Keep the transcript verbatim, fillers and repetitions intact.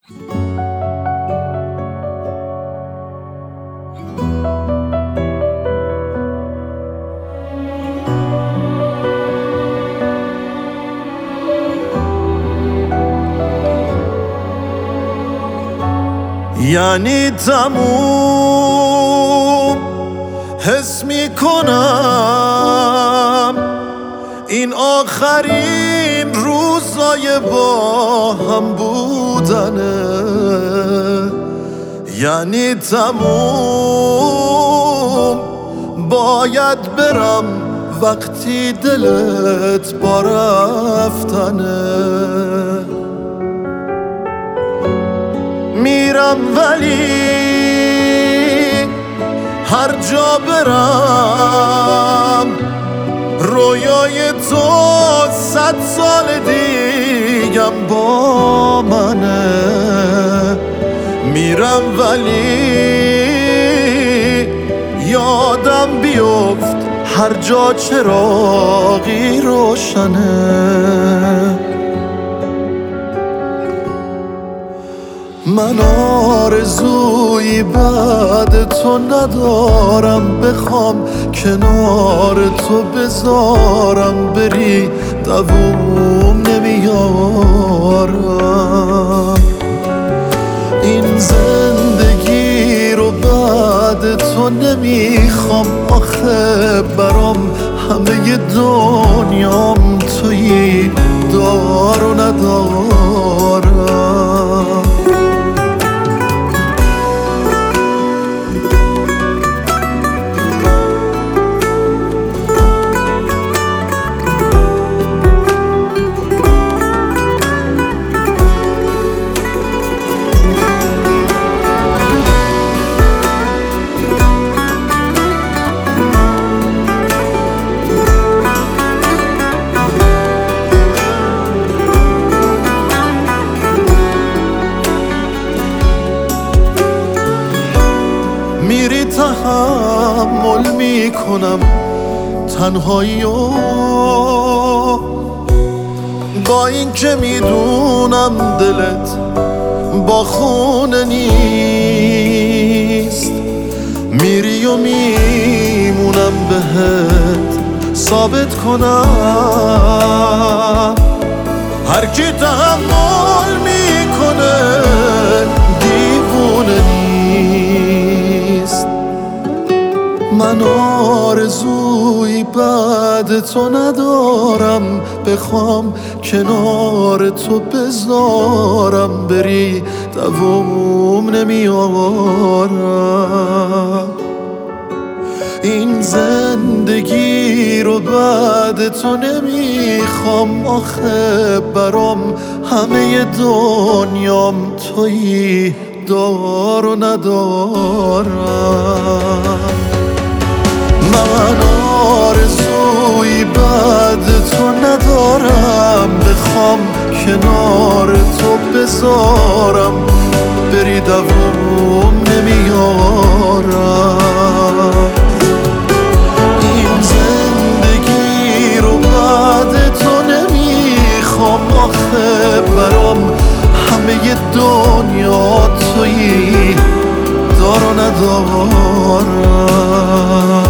یعنی تموم حس می کنم این آخرین روزای با هم بودنه، یعنی تموم باید برم وقتی دلت با رفتنه. میرم ولی هر جا برم رویای تو صد سال دیگم با منه. میرم ولی یادم بیفت هر جا چراغی روشنه. من آرزویی بعد تو ندارم، بخوام کنار تو بذارم بری دووم نمیارم. این زندگی رو بعد تو نمیخوام، آخه برام همه دنیام تویی، دار و ندارم. میری تحمل میکنم تنهایی و با این که میدونم دلت با خونه نیست. میری و میمونم بهت ثابت کنم هر کی تحمل میکنه دیوونه نیست. من آرزویی بعد تو ندارم، بخوام کنار تو بذارم بری دووم نمیارم. این زندگی رو بعد تو نمیخوام، آخه برام همه دنیام تویی، دار و ندارم. من آرزویی بعد تو ندارم، بخوام کنار تو بذارم بری دووم نمیارم. این زندگی رو بعد تو نمیخوام، آخه برام همه دنیا تویی، دار و ندارم.